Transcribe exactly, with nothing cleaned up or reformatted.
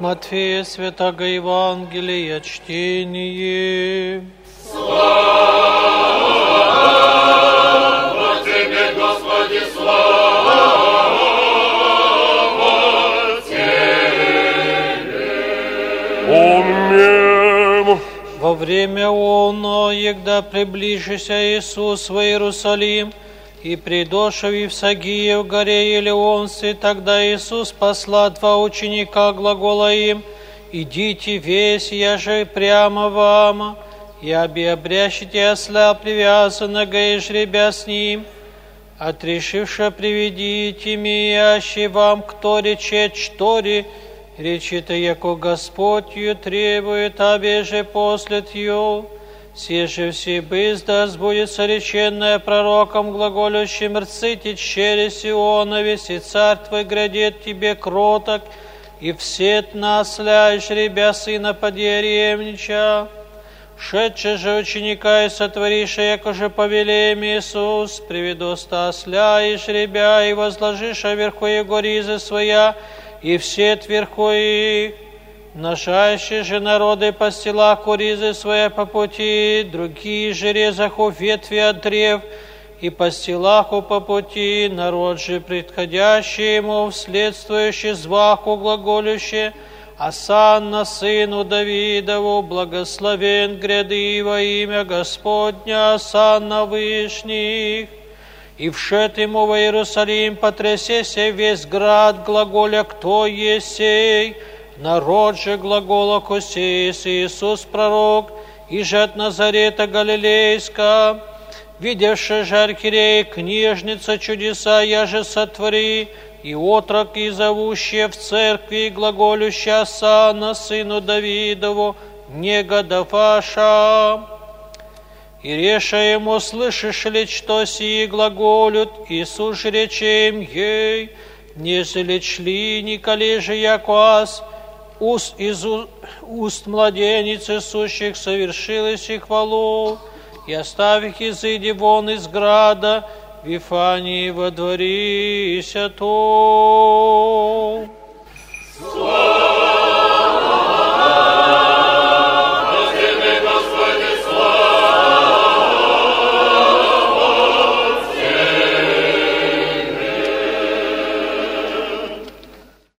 Матфея Святого Евангелия чтение. Слава Тебе, Господи, слава Тебе! Аминь. Во время оно, егда приближися Иисус в Иерусалим, и придошови в Сагие в горе Елеонской, тогда Иисус посла два ученика, глагола им: «Идите весь, я же прямо вам, и оби обрящите осла привязанного и жребя с ним, отрешивши приведите миящий вам, кто речет, что ли, речет, яко Господь ее требует, аби же после ее». Сеже все бызда сбудется реченное пророком, глаголющим: «Рците через Ионове, и царь твой грядет тебе кроток, и всет насляешь ребя сына подъеремнича». Шедше же ученика и сотвориша, яко же повелеем Иисус, приведу ста осля и жребя, и возложишь вверху его ризы своя, и всет вверху их. Нашающие же народы по селах уризы свои по пути, другие же резаху ветви от древ, и по селаху по пути, народ же предходящий ему, вследствующий зваху глаголющий: «Асанна, сыну Давидову, благословен гряды во имя Господня, Асанна вышних». И вшед ему во Иерусалим, потрясеся весь град, глаголя: «Кто есть сей?» Народ же глагола: «Косеис Иисус пророк, и же от Назарета Галилейска». Видевши же архиерей, книжница чудеса, я же сотвори, и отрок, и зовущие в церкви, глаголющая: «Асанна, сыну Давидову, негодоваша». И реша ему: «Слышишь ли, что сии глаголют?» Иисус же рече им ей: «Нежели чли, николи же якуас, уст из уст младенец сущих совершилось и хвалу, и оставих изыди вон из града, в Вифании водворися то».